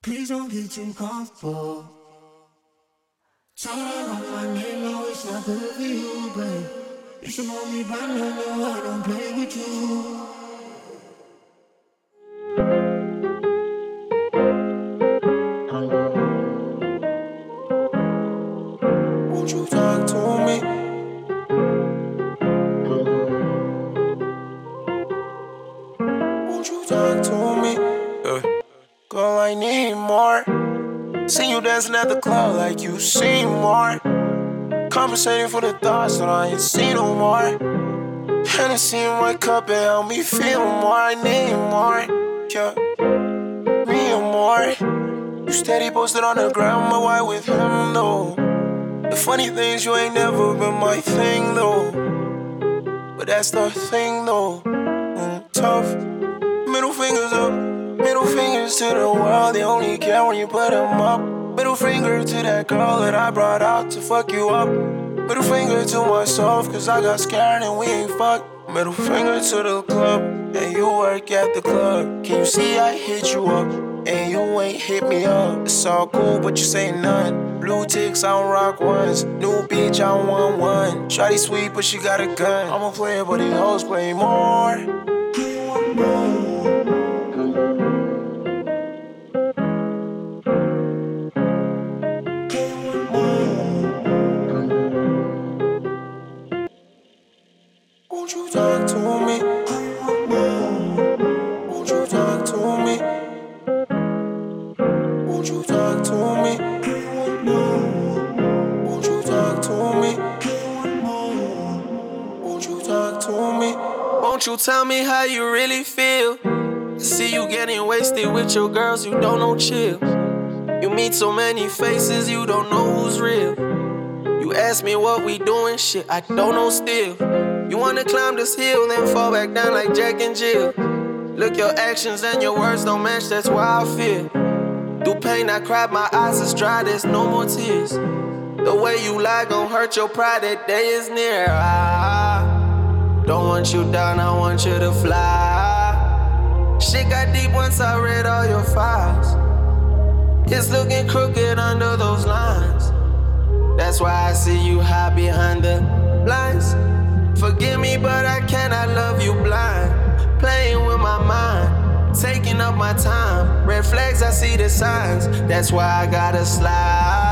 Please don't get too comfortable. Talking on my name, no, it's not good for you, babe. You should know me by now, no, I don't play with you. Won't you talk to me? Won't you talk to me? Girl, I need more. See you dancing at the club like you seen more. Compensating for the thoughts that I ain't seen no more. Hennessy in my cup and help me feel more. I need more, yeah, me and more. You steady posted on the ground, but why with him though? The funny things, you ain't never been my thing though. But that's the thing though, tough. Middle fingers up, middle fingers to the world. They only care when you put them up. Middle finger to that girl that I brought out to fuck you up. Middle finger to myself, cause I got scared and we ain't fucked. Middle finger to the club, and you work at the club. Can you see I hit you up, and you ain't hit me up? It's all cool, but you say none. Blue ticks, I don't rock ones. New beach, I don't want one. Shawty sweet, but she got a gun. I'm a player, but these hoes play more. Won't you talk to me? Won't you talk to me? Won't you talk to me? Won't you talk to me? Won't you talk to me? Won't you tell me how you really feel? I see you getting wasted with your girls, you don't know chill. You meet so many faces, you don't know who's real. You ask me what we doing, shit, I don't know still. You wanna climb this hill, then fall back down like Jack and Jill. Look, your actions and your words don't match, that's why I feel. Through pain I cried, my eyes is dry, there's no more tears. The way you lie gon' hurt your pride, that day is near. I don't want you down, I want you to fly. Shit got deep once I read all your files. It's looking crooked under those lines. That's why I see you hide behind the blinds. Forgive me, but I cannot love you blind. Playing with my mind, taking up my time. Red flags, I see the signs. That's why I gotta slide.